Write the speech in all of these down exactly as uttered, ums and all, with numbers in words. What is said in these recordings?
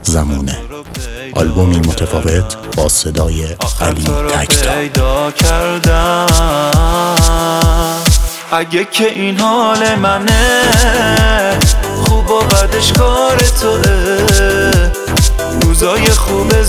زمونه، آلبومی متفاوت با صدای علی تکتا. اگه که این حال منه، خوب و بدش کار توه. روزای خوب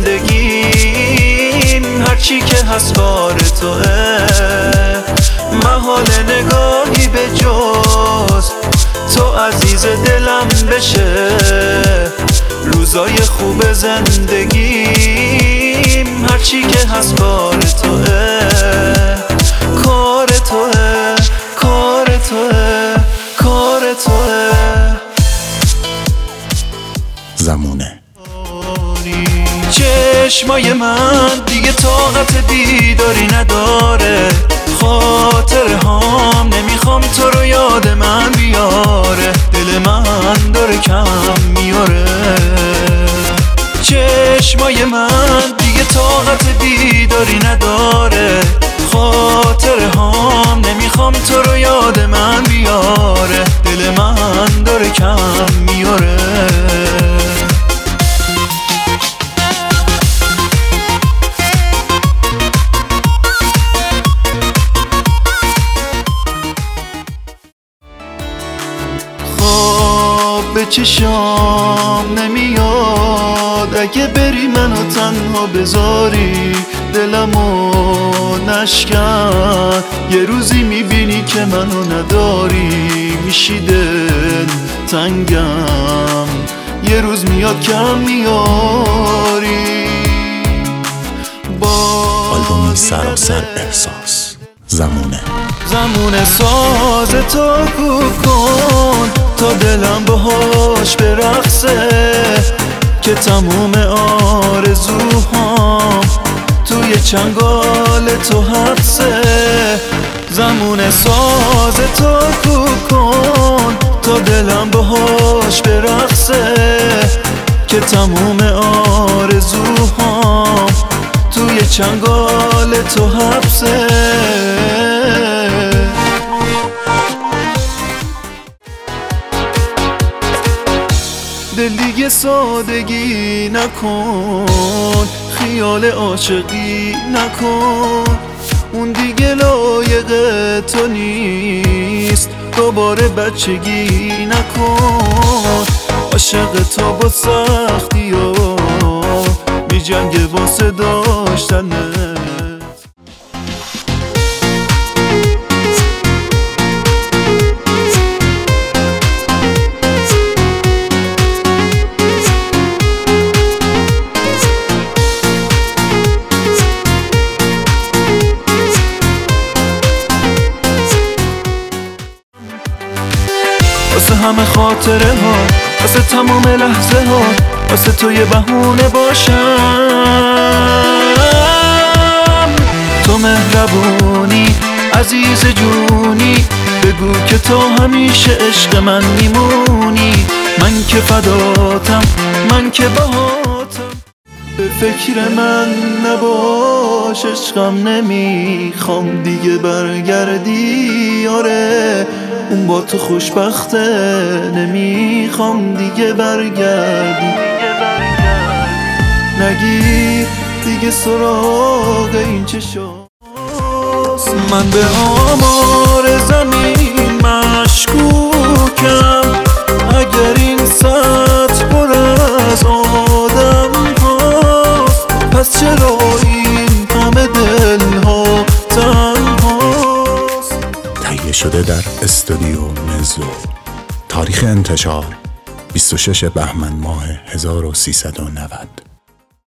زندگیم هرچی که هست کار توه. محال نگاهی به جز تو عزیز دلم بشه. روزای خوب زندگیم هرچی که هست کار توه. کار توه، کار توه، کار توه. زمونه. چشمای من دیگه طاقت دیداری نداره. خاطر هام نمیخوام تو رو یاد من بیاره. دل من داره کم میاره. چشمای من دیگه طاقت دیداری نداره. خاطر هام نمیخوام تو رو یاد من بیاره. دل من داره کم میاره. به چشام نمیاد اگه بری منو تنها بذاری. دلمو نشکن، یه روزی میبینی که منو نداری. میشی دل تنگم، یه روز میاد کم میاری. آلبومی سراسر احساس. زمونه. زمونه ساز تو کو کن تا دلم باهاش برقصه. که تموم آرزوهام توی چنگال تو حبسه. زمونه ساز تو کو کن تا دلم باهاش برقصه. که تموم آرزوهام توی چنگال تو حبسه. دل دیگه سادگی نکن، خیال عاشقی نکن. اون دیگه لایق تو نیست، دوباره بچگی نکن. عاشق تو با سختی ها می جنگه واسه داشتنه. واسه همه خاطره ها، واسه تمام لحظه ها، واسه تو یه بهونه باشم. تو مهربونی عزیز جونی، بگو که تو همیشه عشق من میمونی. من که فداتم، من که بهاتم. به فکر من نباش عشقم، نمیخوام دیگه برگردی. آره اون با تو خوشبخته، نمیخوام دیگه برگردی. نگیر دیگه سراغ این چشاست. من به آمار زمین مشکوکم. اگر این سطح پر از آدم هاست، پس چرا این همه دل ها تنهاست؟ تهیه شده در استودیو مزو. تاریخ انتشار بیست و شش بهمن ماه هزار و سیصد و نود.